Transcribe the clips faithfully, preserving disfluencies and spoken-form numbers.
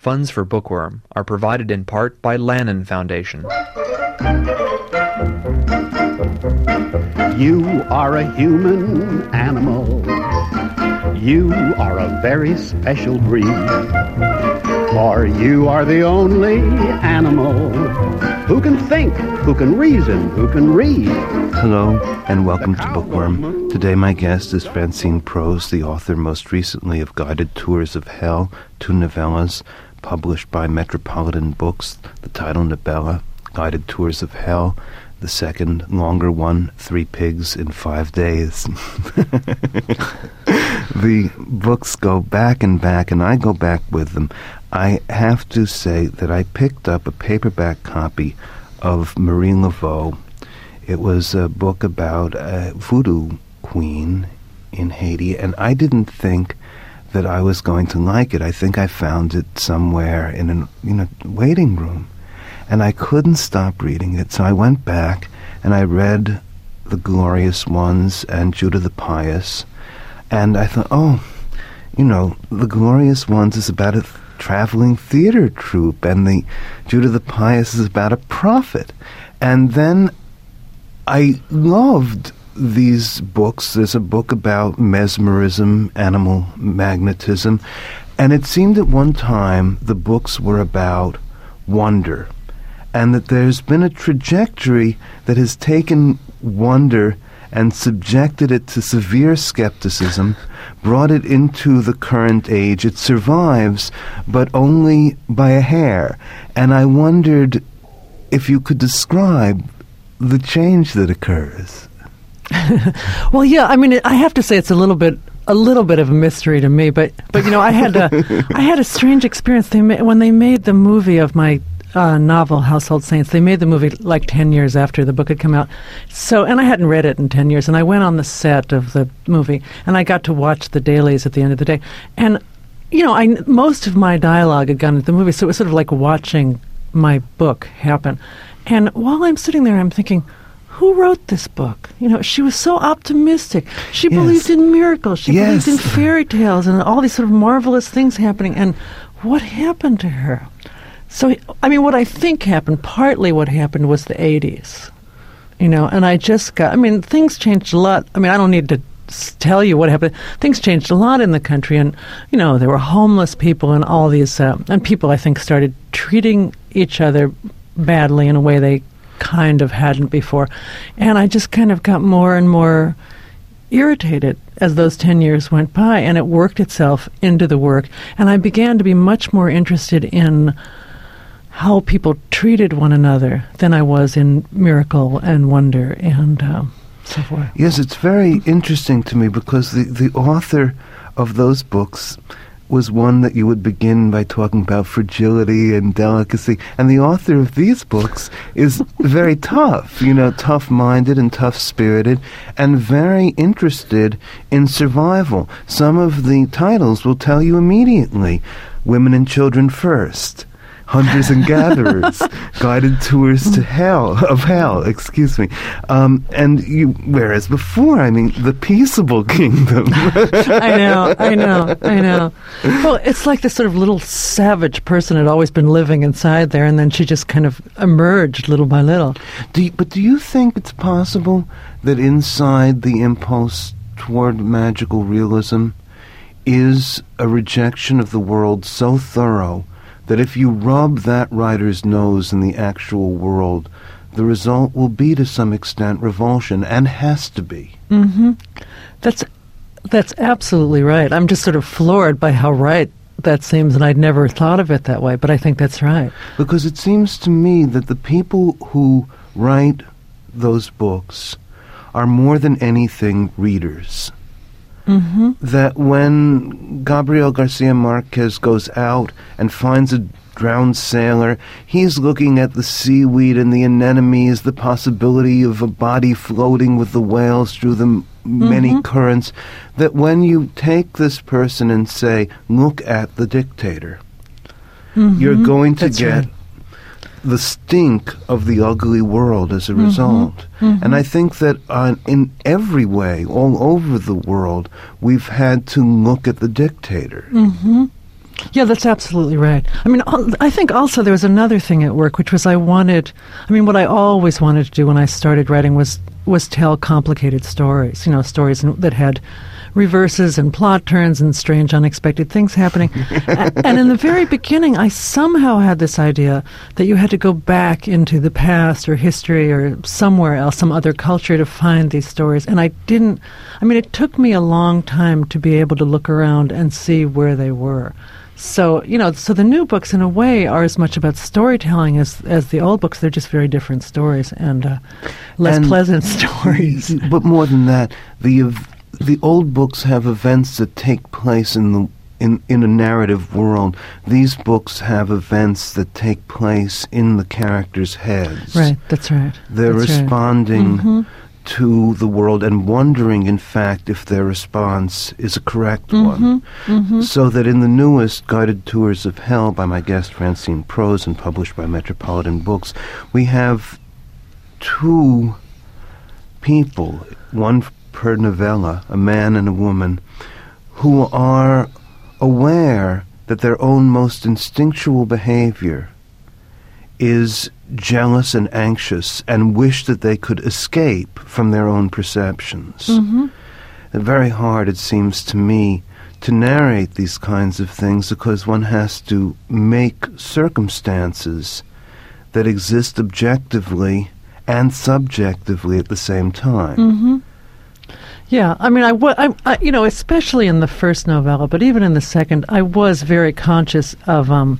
Funds for Bookworm are provided in part by Lannan Foundation. You are a human animal. You are a very special breed. For you are the only animal who can think, who can reason, who can read. Hello, and welcome to Bookworm. Today my guest is Francine Prose, the author most recently of Guided Tours of Hell, two novellas published by Metropolitan Books. The title novella, Guided Tours of Hell. The second, longer one, Three Pigs in Five Days. The books go back and back, and I go back with them. I have to say that I picked up a paperback copy of Marie Laveau. It was a book about a voodoo queen in Haiti, and I didn't think that I was going to like it. I think I found it somewhere in a you know, waiting room. And I couldn't stop reading it, so I went back and I read The Glorious Ones and Judah the Pious. And I thought, oh, you know, The Glorious Ones is about a th- traveling theater troupe, and the Judah the Pious is about a prophet. And then I loved these books. There's a book about mesmerism, animal magnetism, and it seemed at one time the books were about wonder, and that there's been a trajectory that has taken wonder and subjected it to severe skepticism, brought it into the current age. It survives, but only by a hair. And I wondered if you could describe the change that occurs. Well, yeah, I mean, I have to say it's a little bit a little bit of a mystery to me, but, but you know, I had a, I had a strange experience. They ma- when they made the movie of my Uh, novel, Household Saints. They made the movie like ten years after the book had come out. So, and I hadn't read it in ten years, and I went on the set of the movie, and I got to watch the dailies at the end of the day. And, you know, I, most of my dialogue had gone into the movie, so it was sort of like watching my book happen. And while I'm sitting there, I'm thinking, who wrote this book? You know, she was so optimistic. She yes. believed in miracles. She yes. believed in fairy tales and all these sort of marvelous things happening. And what happened to her? So, I mean, what I think happened, partly what happened was the eighties, you know, and I just got, I mean, things changed a lot. I mean, I don't need to s- tell you what happened. Things changed a lot in the country, and, you know, there were homeless people and all these, uh, and people, I think, started treating each other badly in a way they kind of hadn't before. And I just kind of got more and more irritated as those ten years went by, and it worked itself into the work. And I began to be much more interested in how people treated one another than I was in miracle and wonder and um, so forth. Yes, it's very interesting to me because the, the author of those books was one that you would begin by talking about fragility and delicacy. And the author of these books is very tough, you know, tough-minded and tough-spirited and very interested in survival. Some of the titles will tell you immediately, Women and Children First, Hunters and Gatherers, Guided Tours to Hell, of Hell, excuse me. Um, and you, whereas before, I mean, the peaceable kingdom. I know, I know, I know. Well, it's like this sort of little savage person had always been living inside there, and then she just kind of emerged little by little. Do you, but do you think it's possible that inside the impulse toward magical realism is a rejection of the world so thorough that if you rub that writer's nose in the actual world, the result will be to some extent revulsion, and has to be. Mm-hmm. That's that's absolutely right. I'm just sort of floored by how right that seems, and I'd never thought of it that way, but I think that's right. Because it seems to me that the people who write those books are more than anything readers. Mm-hmm. That when Gabriel Garcia Marquez goes out and finds a drowned sailor, he's looking at the seaweed and the anemones, the possibility of a body floating with the whales through the m- many Mm-hmm. currents, that when you take this person and say, look at the dictator, Mm-hmm. you're going to That's get right. the stink of the ugly world as a Mm-hmm. result. Mm-hmm. And I think that uh, in every way, all over the world, we've had to look at the dictator. Mm-hmm. Yeah, that's absolutely right. I mean, al- I think also there was another thing at work, which was I wanted, I mean, what I always wanted to do when I started writing was was tell complicated stories, you know, stories in, that had reverses and plot turns and strange, unexpected things happening. A- and in the very beginning, I somehow had this idea that you had to go back into the past or history or somewhere else, some other culture to find these stories. And I didn't, I mean, it took me a long time to be able to look around and see where they were. So, you know, so the new books, in a way, are as much about storytelling as as the old books. They're just very different stories and uh, less And- pleasant stories. But more than that, the ev- the old books have events that take place in the in, in a narrative world. These books have events that take place in the characters' heads. Right, that's right. They're That's right. responding Mhm. to the world and wondering, in fact, if their response is a correct one. Mm-hmm. So that in the newest Guided Tours of Hell by my guest Francine Prose and published by Metropolitan Books, we have two people, one per novella, a man and a woman, who are aware that their own most instinctual behavior is jealous and anxious and wish that they could escape from their own perceptions. Mm-hmm. Very hard, it seems to me, to narrate these kinds of things because one has to make circumstances that exist objectively and subjectively at the same time. Mm-hmm. Yeah, I mean, I, wa- I, I, you know, especially in the first novella, but even in the second, I was very conscious of um,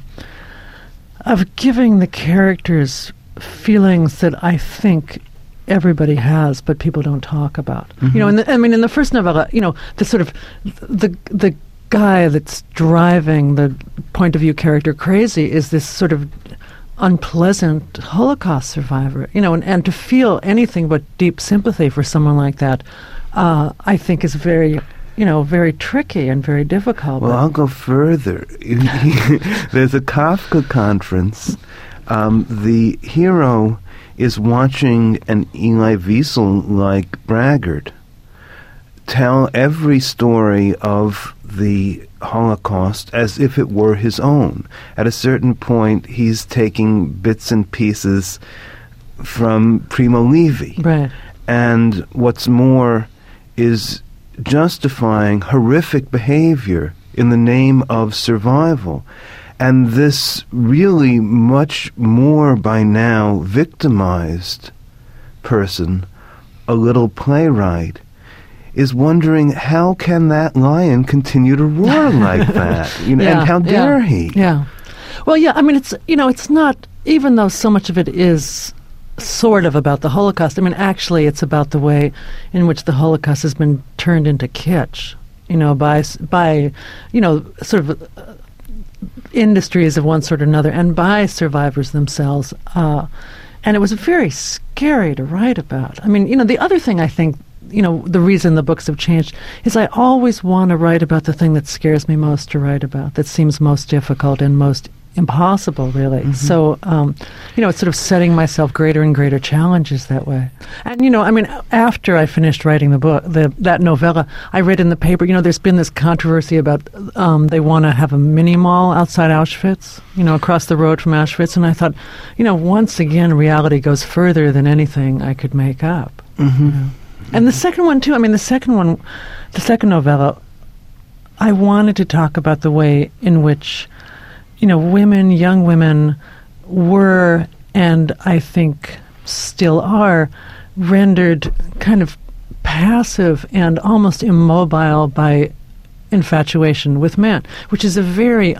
of giving the characters feelings that I think everybody has, but people don't talk about. You know, in the, I mean, in the first novella, you know, the sort of the the guy that's driving the point of view character crazy is this sort of unpleasant Holocaust survivor. You know, and, and to feel anything but deep sympathy for someone like that, uh, I think is very, you know, very tricky and very difficult. Well, But- I'll go further. There's a Kafka conference. Um, the hero is watching an Elie Wiesel-like braggart tell every story of the Holocaust as if it were his own. At a certain point, he's taking bits and pieces from Primo Levi. right. And what's more is justifying horrific behavior in the name of survival. And this really much more by now victimized person, a little playwright, is wondering how can that lion continue to roar like that? You know, Yeah, and how dare yeah, he? Yeah. Well, yeah, I mean, it's, you know, it's not, even though so much of it is sort of about the Holocaust, I mean, actually it's about the way in which the Holocaust has been turned into kitsch, you know, by, s- by you know, sort of uh, industries of one sort or another, and by survivors themselves. Uh, and it was very scary to write about. I mean, you know, the other thing I think, you know, the reason the books have changed is I always want to write about the thing that scares me most to write about, that seems most difficult and most impossible, really. Mm-hmm. So, um, you know, it's sort of setting myself greater and greater challenges that way. And, you know, I mean, after I finished writing the book, the, that novella, I read in the paper, you know, there's been this controversy about um, they want to have a mini mall outside Auschwitz, you know, across the road from Auschwitz. And I thought, you know, once again, reality goes further than anything I could make up. Mm-hmm. You know? And the second one, too, I mean, the second one, the second novella, I wanted to talk about the way in which, you know, women, young women, were, and I think still are, rendered kind of passive and almost immobile by infatuation with men, which is a very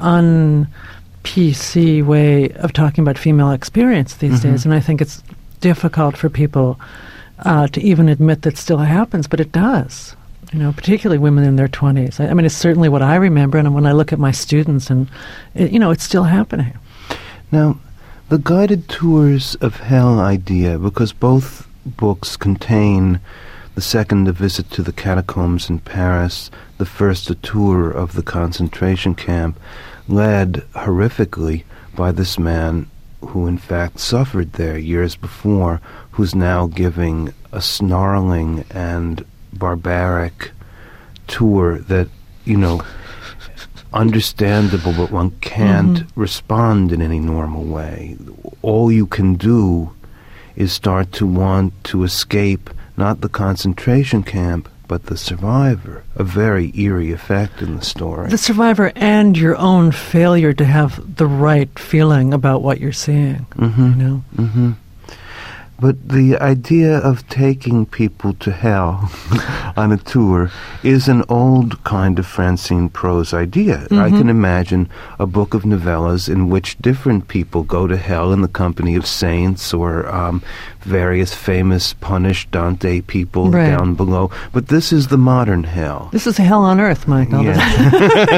un-P C way of talking about female experience these Mhm. days. And I think it's difficult for people uh, to even admit that still happens, but it does. You know, particularly women in their twenties. I, I mean, it's certainly what I remember, and when I look at my students, and it, you know, it's still happening. Now, the Guided Tours of Hell idea, because both books contain the second a visit to the catacombs in Paris, the first a tour of the concentration camp, led horrifically by this man who in fact suffered there years before, who's now giving a snarling and barbaric tour that, you know, understandable, but one can't Mm-hmm. respond in any normal way. All you can do is start to want to escape not the concentration camp, but the survivor. A very eerie effect in the story. The survivor and your own failure to have the right feeling about what you're seeing. Mm-hmm. You know? Mm-hmm. But the idea of taking people to hell on a tour is an old kind of Francine prose idea. Mm-hmm. I can imagine a book of novellas in which different people go to hell in the company of saints or um, various famous punished Dante people Right. down below. But this is the modern hell. This is hell on earth, Michael. Yeah.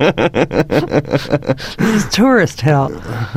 This is tourist hell.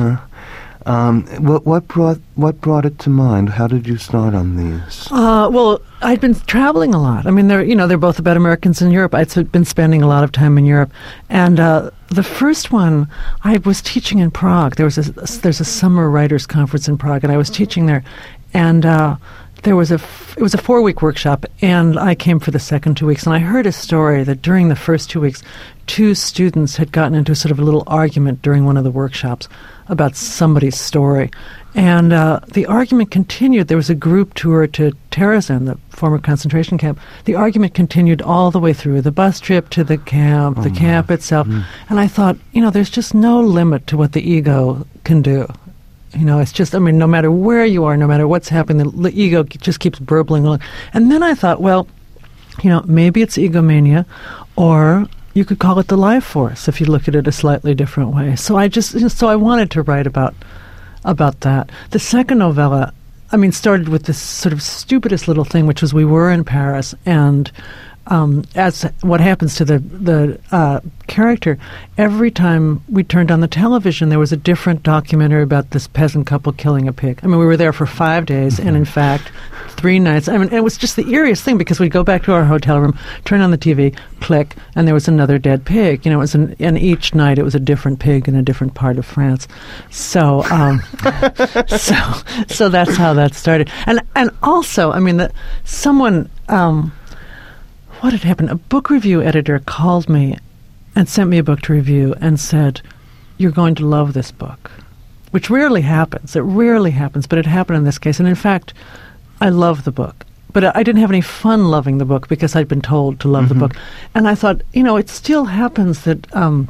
Um, what, what brought what brought it to mind? How did you start on these? Uh, well, I'd been traveling a lot. I mean, they're you know they're both about Americans in Europe. I'd s- been spending a lot of time in Europe, and uh, the first one I was teaching in Prague. There was a there's a summer writers conference in Prague, and I was teaching there, and uh, there was a f- it was a four week workshop, and I came for the second two weeks, and I heard a story that during the first two weeks, two students had gotten into sort of a little argument during one of the workshops about somebody's story. And uh, the argument continued. There was a group tour to Terezin, the former concentration camp. The argument continued all the way through, the bus trip to the camp, the camp itself. And I thought, you know, there's just no limit to what the ego can do. You know, it's just, I mean, no matter where you are, no matter what's happening, the, the ego just keeps burbling along. And then I thought, well, you know, maybe it's egomania, or you could call it the life force if you look at it a slightly different way. So I just, so I wanted to write about about that. The second novella, I mean, started with this sort of stupidest little thing, which was we were in Paris, and um, as what happens to the the uh, character, every time we turned on the television, there was a different documentary about this peasant couple killing a pig. I mean, we were there for five days, and in fact, three nights. I mean, it was just the eeriest thing, because we'd go back to our hotel room, turn on the T V, click, and there was another dead pig. You know, it was an, and each night it was a different pig in a different part of France. So, um, so, so that's how that started. And and also, I mean, that someone. Um, What had happened? A book review editor called me and sent me a book to review and said, "You're going to love this book," which rarely happens. It rarely happens, but it happened in this case. And in fact, I love the book. But I didn't have any fun loving the book because I'd been told to love Mm-hmm. the book. And I thought, you know, it still happens that um,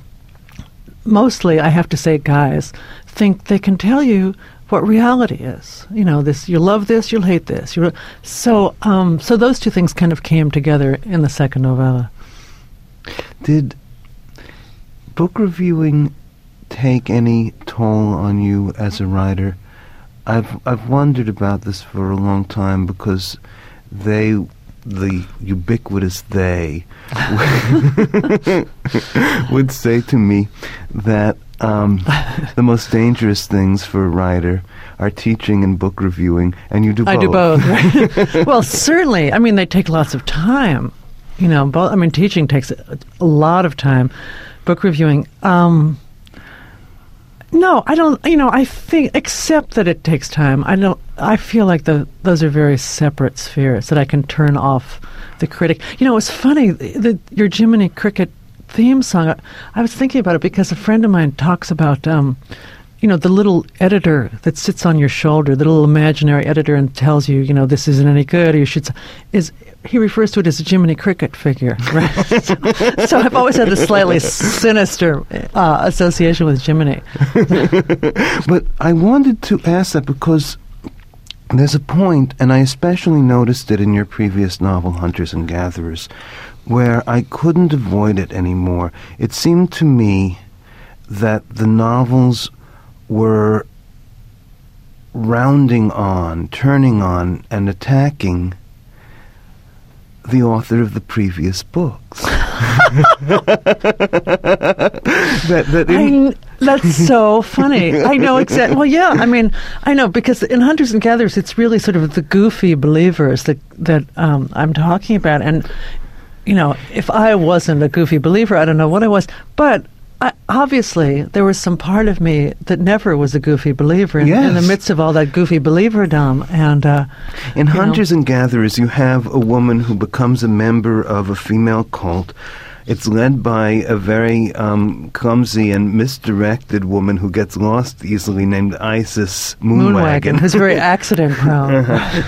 mostly, I have to say, guys think they can tell you what reality is. You know, this, you love this, you'll hate this. You so, um, so those two things kind of came together in the second novella. Did book reviewing take any toll on you as a writer? I've I've wondered about this for a long time, because they, the ubiquitous they, would say to me that um, the most dangerous things for a writer are teaching and book reviewing, and you do both. I do both. Right? Well, certainly. I mean, they take lots of time. You know, both. I mean, teaching takes a, a lot of time. Book reviewing. Um, no, I don't. You know, I think, except that it takes time. I don't. I feel like the those are very separate spheres that I can turn off the critic. You know, it's funny. The, the, your Jiminy Cricket theme song. I, I was thinking about it because a friend of mine talks about. Um, You know, the little editor that sits on your shoulder, the little imaginary editor, and tells you, you know, this isn't any good, or you should. Is he refers to it as a Jiminy Cricket figure, right? so, so I've always had this slightly sinister uh, association with Jiminy. But I wanted to ask that because there's a point, and I especially noticed it in your previous novel, Hunters and Gatherers, where I couldn't avoid it anymore. It seemed to me that the novels were rounding on, turning on, and attacking the author of the previous books. that, that in- I, that's so funny. I know exactly. Well, yeah. I mean, I know, because in Hunters and Gatherers, it's really sort of the goofy believers that that um, I'm talking about. And you know, if I wasn't a goofy believer, I don't know what I was, but. I, obviously, there was some part of me that never was a goofy believer in, Yes. in the midst of all that goofy believerdom. And uh, in you Hunters know. and Gatherers, you have a woman who becomes a member of a female cult. It's led by a very um, clumsy and misdirected woman who gets lost easily, named Isis Moonwagon. Moonwagon, who's very accident-prone.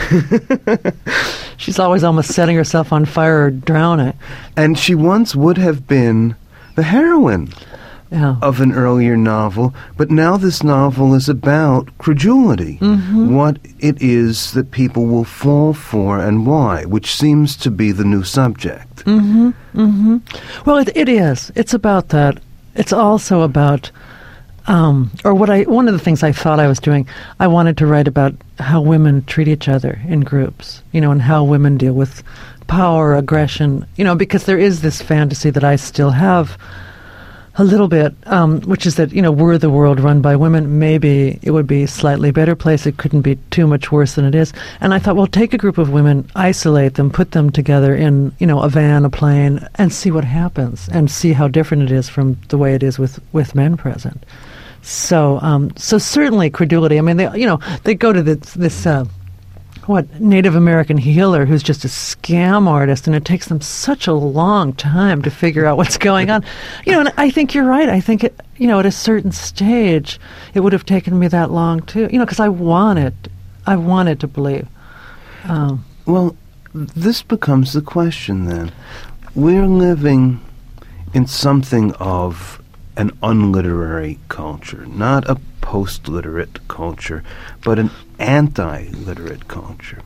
She's always almost setting herself on fire or drowning. And she once would have been the heroine Yeah. of an earlier novel, but now this novel is about credulity, Mm-hmm. what it is that people will fall for and why, which seems to be the new subject. Mm-hmm. Mm-hmm. Well, it, it is. It's about that. It's also about, um, or what I. One of the things I thought I was doing, I wanted to write about how women treat each other in groups, you know, and how women deal with power, aggression, you know, because there is this fantasy that I still have a little bit, um, which is that, you know, were the world run by women, maybe it would be a slightly better place. It couldn't be too much worse than it is. And I thought, well, take a group of women, isolate them, put them together in, you know, a van, a plane, and see what happens, and see how different it is from the way it is with, with men present. So, um, so certainly credulity. I mean, they, you know, they go to this, this uh, what, Native American healer who's just a scam artist, and it takes them such a long time to figure out what's going on. You know, and I think you're right. I think, it, you know, at a certain stage, it would have taken me that long, too. You know, because I wanted, I wanted to believe. Um, Well, this becomes the question then. We're living in something of an unliterary culture, not a post-literate culture, but an anti-literate culture.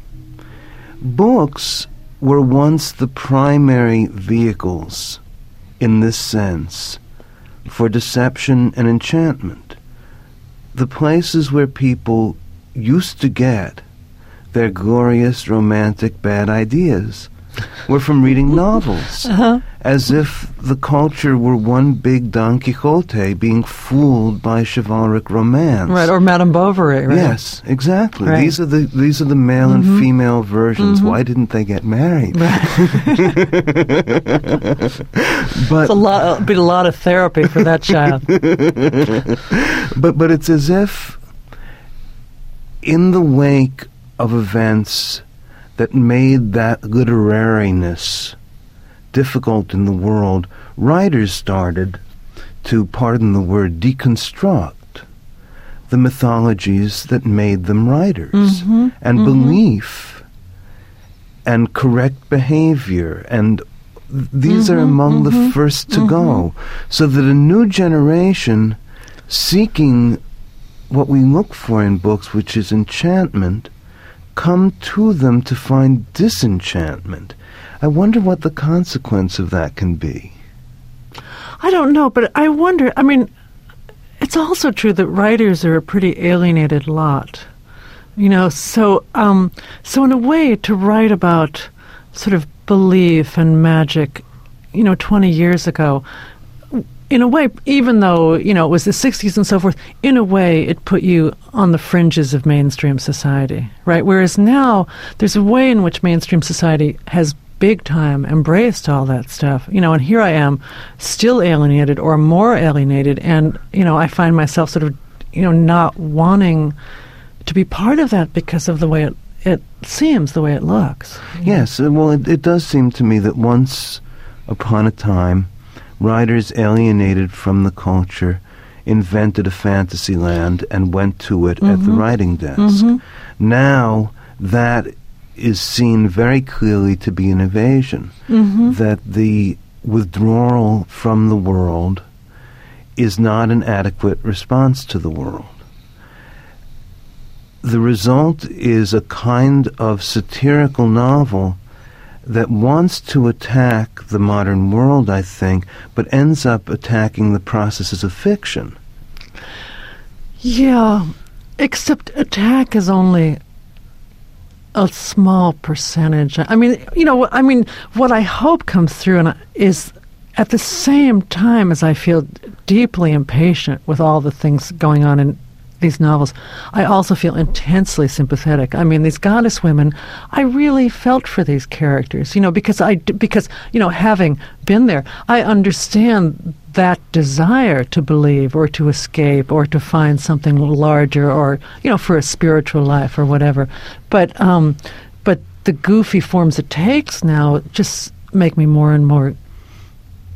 Books were once the primary vehicles, in this sense, for deception and enchantment. The places where people used to get their glorious, romantic, bad ideas were from reading novels, uh-huh. as if the culture were one big Don Quixote being fooled by chivalric romance. Right, or Madame Bovary, right? Yes, exactly. Right. These are the these are the male Mm-hmm. and female versions. Mm-hmm. Why didn't they get married? Right. But It's a lot, it'll be a lot of therapy for that child. but but it's as if in the wake of events that made that literariness difficult in the world, writers started to, pardon the word, deconstruct the mythologies that made them writers, Mm-hmm, and mm-hmm. belief and correct behavior, and th- these are Mhm, among mhm, the first to go, so that a new generation seeking what we look for in books, which is enchantment, come to them to find disenchantment. I wonder what the consequence of that can be. I don't know, but I wonder, I mean, it's also true that writers are a pretty alienated lot. You know, so um, so in a way, to write about sort of belief and magic, you know, twenty years ago, in a way, even though, you know, it was the sixties and so forth, in a way it put you on the fringes of mainstream society, right? Whereas now there's a way in which mainstream society has big time embraced all that stuff, you know, and here I am still alienated or more alienated, and, you know, I find myself sort of, you know, not wanting to be part of that because of the way it, it seems, the way it looks. Yes, uh, well, it, it does seem to me that once upon a time, writers alienated from the culture invented a fantasy land and went to it at the writing desk. Mhm. Now that is seen very clearly to be an evasion, Mhm. that the withdrawal from the world is not an adequate response to the world. The result is a kind of satirical novel that wants to attack the modern world, I think, but ends up attacking the processes of fiction. Yeah, except attack is only a small percentage. I mean, you know, I mean, what I hope comes through and I- is at the same time as I feel deeply impatient with all the things going on in these novels, I also feel intensely sympathetic. I mean, these goddess women, I really felt for these characters, you know, because I, because, you know, having been there, I understand that desire to believe or to escape or to find something larger or, you know, for a spiritual life or whatever. But, um, but the goofy forms it takes now just make me more and more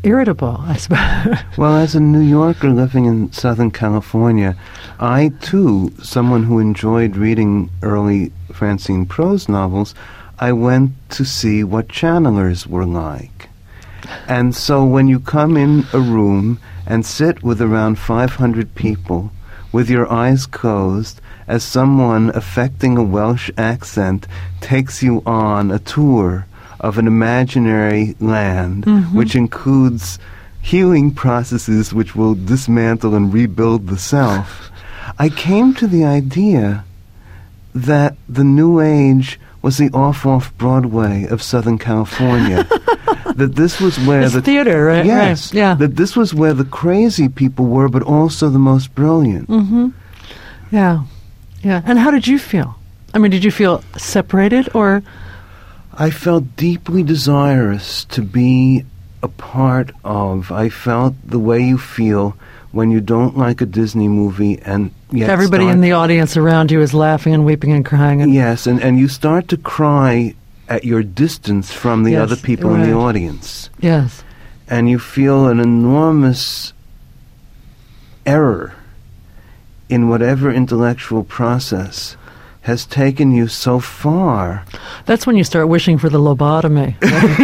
irritable, I suppose. Well, as a New Yorker living in Southern California, I, too, someone who enjoyed reading early Francine prose novels, I went to see what channelers were like. And so when you come in a room and sit with around five hundred people with your eyes closed as someone affecting a Welsh accent takes you on a tour of an imaginary land, mm-hmm. which includes healing processes which will dismantle and rebuild the self, I came to the idea that the New Age was the off-off Broadway of Southern California. That this was where it's the theater, right? Yes, right. Yeah. That this was where the crazy people were, but also the most brilliant. Mm-hmm. Yeah, yeah. And how did you feel? I mean, did you feel separated, or? I felt deeply desirous to be a part of. I felt the way you feel when you don't like a Disney movie and yet everybody start, in the audience around you is laughing and weeping and crying. And yes, and, and you start to cry at your distance from the yes, other people right. in the audience. Yes. And you feel an enormous error in whatever intellectual process has taken you so far. That's when you start wishing for the lobotomy.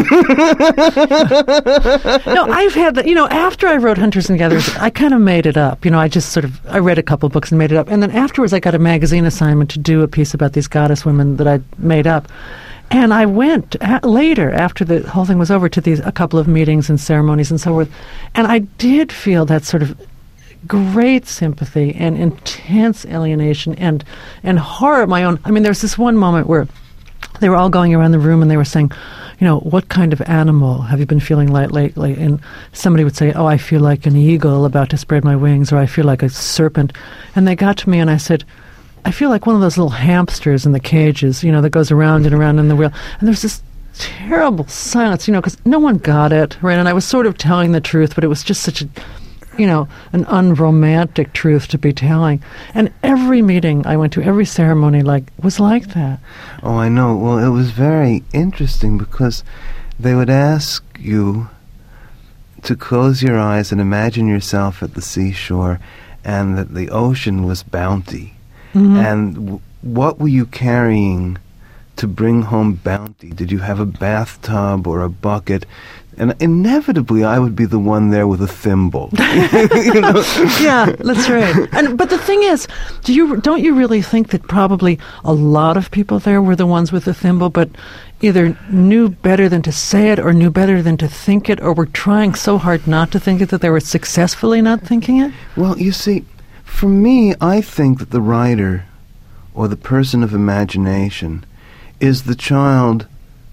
No, I've had that, you know, after I wrote Hunters and Gatherers, I kind of made it up. You know, I just sort of, I read a couple books and made it up. And then afterwards I got a magazine assignment to do a piece about these goddess women that I'd made up. And I went a- later, after the whole thing was over, to these a couple of meetings and ceremonies and so forth. And I did feel that sort of great sympathy and intense alienation and and horror of my own. I mean, there was this one moment where they were all going around the room and they were saying, you know, what kind of animal have you been feeling like lately? And somebody would say, oh, I feel like an eagle about to spread my wings, or I feel like a serpent. And they got to me and I said, I feel like one of those little hamsters in the cages, you know, that goes around and around in the wheel. And there's this terrible silence, you know, because no one got it, right? And I was sort of telling the truth, but it was just such a, you know, an unromantic truth to be telling. And every meeting I went to, every ceremony, like, was like that. Oh, I know. Well, it was very interesting because they would ask you to close your eyes and imagine yourself at the seashore and that the ocean was bounty. Mm-hmm. And w- what were you carrying to bring home bounty? Did you have a bathtub or a bucket? And inevitably, I would be the one there with a thimble. You know? Yeah, that's right. And but the thing is, do you don't you really think that probably a lot of people there were the ones with the thimble, but either knew better than to say it, or knew better than to think it, or were trying so hard not to think it that they were successfully not thinking it? Well, you see, for me, I think that the writer, or the person of imagination, is the child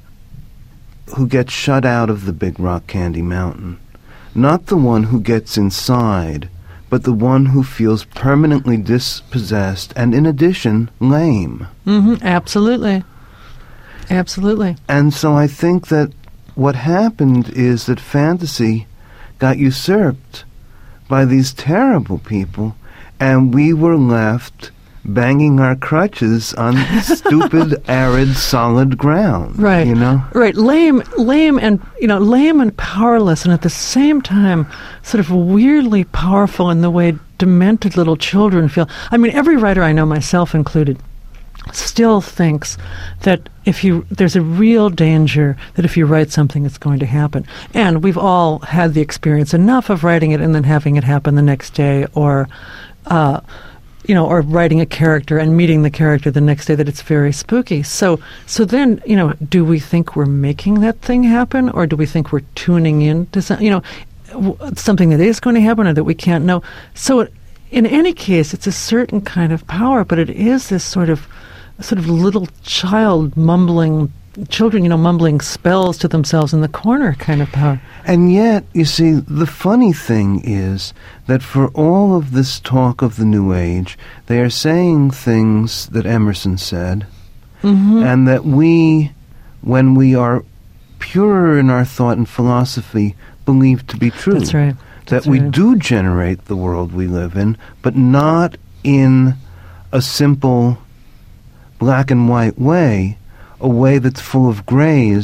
who gets shut out of the big rock candy mountain. Not the one who gets inside, but the one who feels permanently dispossessed and, in addition, lame. Mm-hmm, absolutely. Absolutely. And so I think that what happened is that fantasy got usurped by these terrible people, and we were left banging our crutches on stupid, arid, solid ground. Right. You know? Right. Lame, lame and, you know, lame and powerless, and at the same time sort of weirdly powerful in the way demented little children feel. I mean, every writer I know, myself included, still thinks that if you, there's a real danger that if you write something, it's going to happen. And we've all had the experience enough of writing it and then having it happen the next day, or, uh, you know, or writing a character and meeting the character the next day that it's very spooky. So, so then, you know, do we think we're making that thing happen, or do we think we're tuning in to some, you know, w- something that is going to happen or that we can't know? So, in any case, it's a certain kind of power, but it is this sort of, sort of little child mumbling, children, you know, mumbling spells to themselves in the corner kind of power. And yet, you see, the funny thing is that for all of this talk of the New Age, they are saying things that Emerson said, mm-hmm. and that we, when we are purer in our thought and philosophy, believe to be true. That's right. That's that we right. do generate the world we live in, but not in a simple black and white way, a way that's full of grays,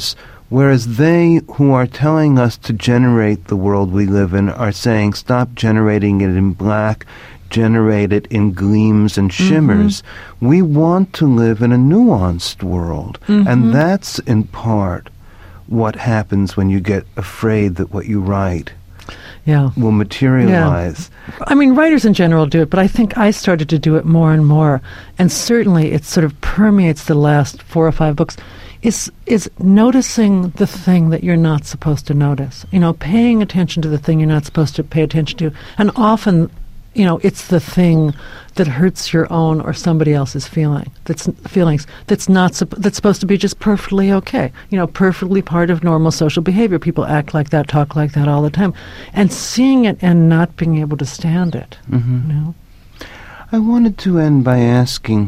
Whereas they who are telling us to generate the world we live in are saying, stop generating it in black, generate it in gleams and shimmers. Mm-hmm. We want to live in a nuanced world. Mm-hmm. And that's in part what happens when you get afraid that what you write yeah. will materialize. Yeah. I mean, writers in general do it, but I think I started to do it more and more. And certainly it sort of permeates the last four or five books. Is is noticing the thing that you're not supposed to notice. You know, paying attention to the thing you're not supposed to pay attention to. And often, you know, it's the thing that hurts your own or somebody else's feeling. That's feelings. That's not. Sup- that's supposed to be just perfectly okay. You know, perfectly part of normal social behavior. People act like that, talk like that all the time, and seeing it and not being able to stand it. Mm-hmm. You know? I wanted to end by asking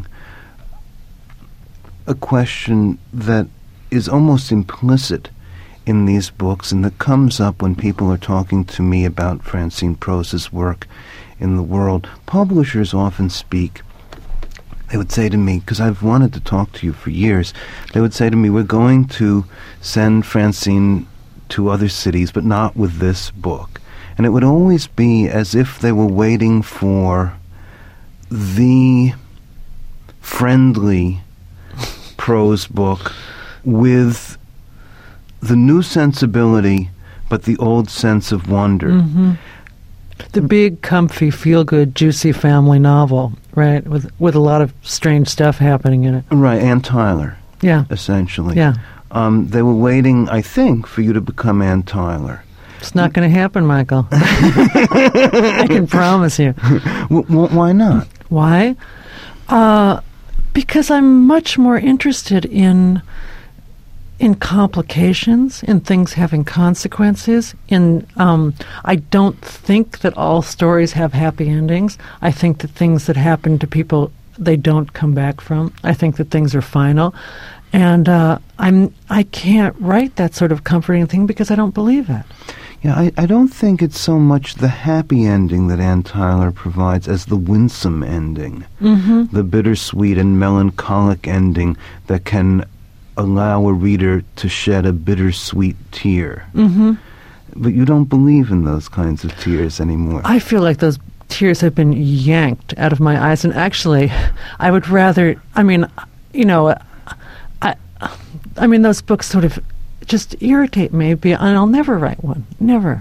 a question that is almost implicit in these books and that comes up when people are talking to me about Francine Prose's work in the world. Publishers often speak, they would say to me, because I've wanted to talk to you for years, they would say to me, we're going to send Francine to other cities, but not with this book. And it would always be as if they were waiting for the friendly prose book with the new sensibility but the old sense of wonder. Mm-hmm. The big, comfy, feel-good, juicy family novel, right, with with a lot of strange stuff happening in it. Right, Ann Tyler. Yeah. Essentially. Yeah. Um, they were waiting, I think, for you to become Ann Tyler. It's not going to happen, Michael. I can promise you. W- w- why not? Why? Uh, because I'm much more interested in in complications, in things having consequences. In um, I don't think that all stories have happy endings. I think that things that happen to people, they don't come back from. I think that things are final. And uh, I'm I can't write that sort of comforting thing because I don't believe it. Yeah, I, I don't think it's so much the happy ending that Ann Tyler provides as the winsome ending, mm-hmm. the bittersweet and melancholic ending that can allow a reader to shed a bittersweet tear. Mm-hmm. But you don't believe in those kinds of tears anymore. I feel like those tears have been yanked out of my eyes, and actually, I would rather, I mean, you know, I, I mean, those books sort of just irritate me, and I'll never write one. Never.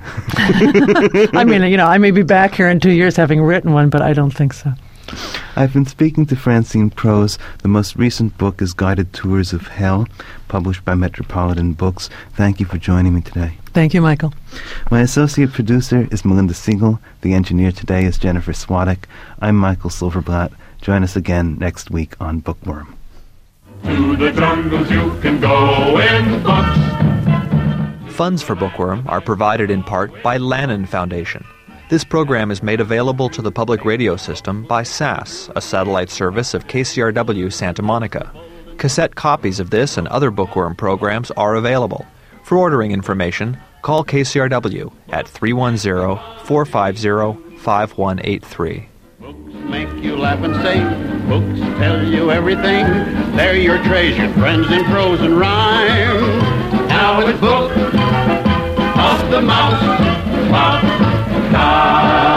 I mean, you know, I may be back here in two years having written one, but I don't think so. I've been speaking to Francine Prose. The most recent book is Guided Tours of Hell, published by Metropolitan Books. Thank you for joining me today. Thank you, Michael. My associate producer is Melinda Siegel. The engineer today is Jennifer Swadek. I'm Michael Silverblatt. Join us again next week on Bookworm. To the jungles you can go in books. Funds for Bookworm are provided in part by Lannan Foundation. This program is made available to the public radio system by S A S, a satellite service of K C R W Santa Monica. Cassette copies of this and other Bookworm programs are available. For ordering information, call K C R W at three one zero, four five zero, five one eight three. Books make you laugh and say, books tell you everything. They're your treasured friends in prose and rhyme. Now with Book of the Mouse, Bob, Cow.